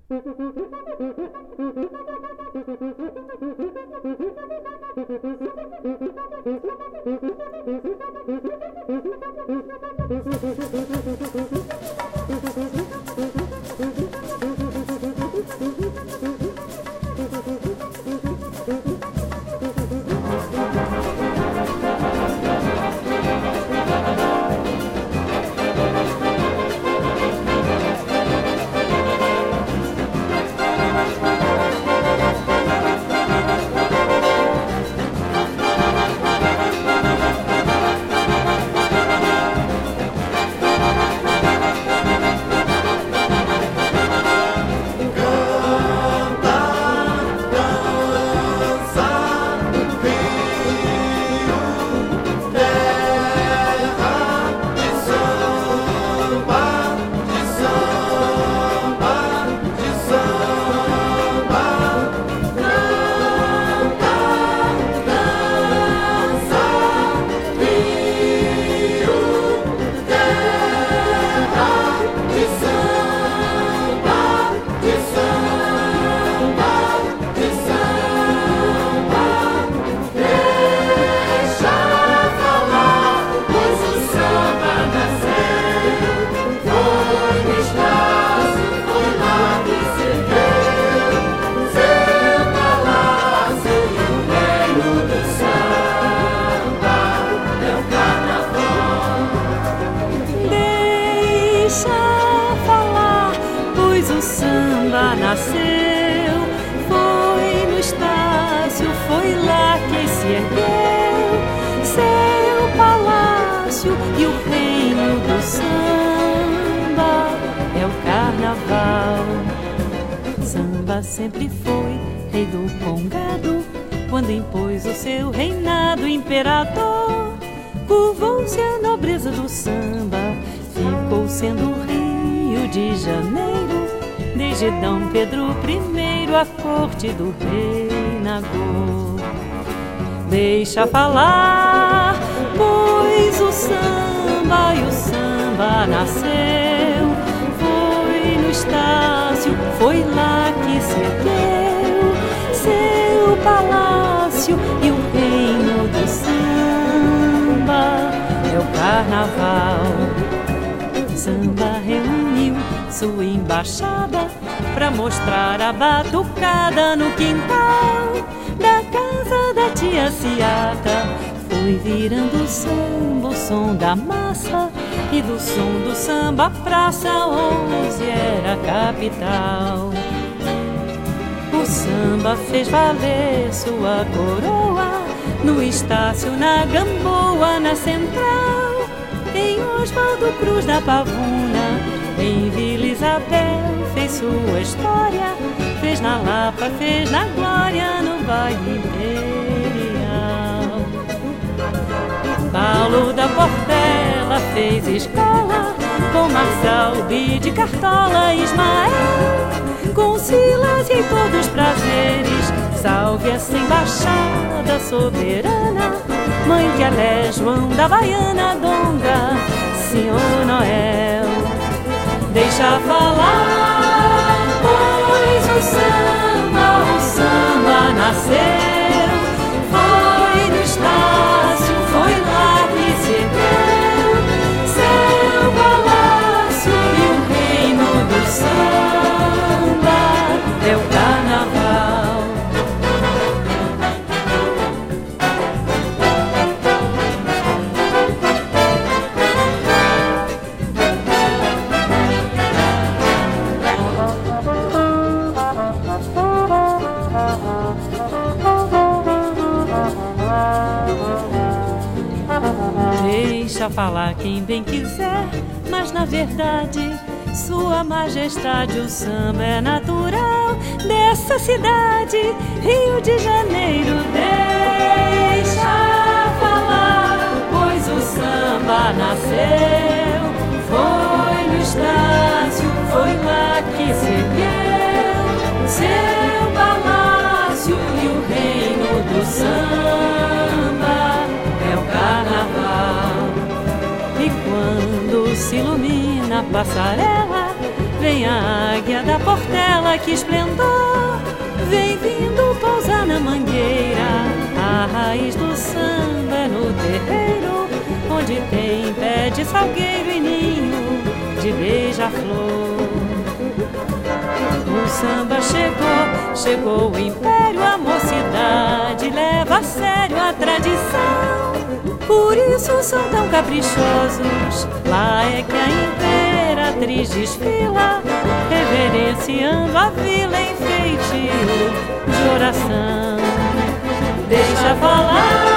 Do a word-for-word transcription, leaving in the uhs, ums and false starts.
Sempre foi rei do Congado, quando impôs o seu reinado imperador. Curvou-se a nobreza do samba, ficou sendo o Rio de Janeiro, desde Dom Pedro I a corte do rei Nagô. Deixa falar, pois o samba e o samba nasceu. Foi no Estácio, foi lá que se ergueu seu palácio, e o reino do samba é o carnaval. Samba reuniu sua embaixada pra mostrar a batucada no quintal da casa da tia Ciata. Foi virando o samba, o som da massa, e do som do samba a Praça onze era a capital. O samba fez valer sua coroa no Estácio, na Gamboa, na Central, em Oswaldo Cruz da Pavuna, em Vila Isabel fez sua história, fez na Lapa, fez na Glória, no baile imperial. Paulo da Portela fez escola com Marçal, Bide, Cartola, Ismael, com Silas e todos os prazeres. Salve essa embaixada soberana, Mãe que é João da Baiana, Donga, Senhor Noel. Deixa falar, pois o samba, o samba nasceu. Foi no Estácio, foi lá que se ergueu seu palácio, e o reino do samba é o carnaval. Deixa falar quem bem quiser, mas na verdade, Sua Majestade, o samba é natural dessa cidade, Rio de Janeiro. Deixa falar, pois o samba nasceu. Foi no Estácio, foi lá que se ergueu seu palácio, e o reino do samba é o carnaval. E quando se ilumina a passarela, Vem a águia da Portela, que esplendor, vem vindo pousar na mangueira. A raiz do samba é no terreiro, onde tem pé de salgueiro e ninho de beija-flor. O samba chegou, chegou o império, a mocidade leva a sério a tradição. Por isso são tão caprichosos, lá é que a imperatriz desfila, reverenciando a vila em feitio de oração. Deixa falar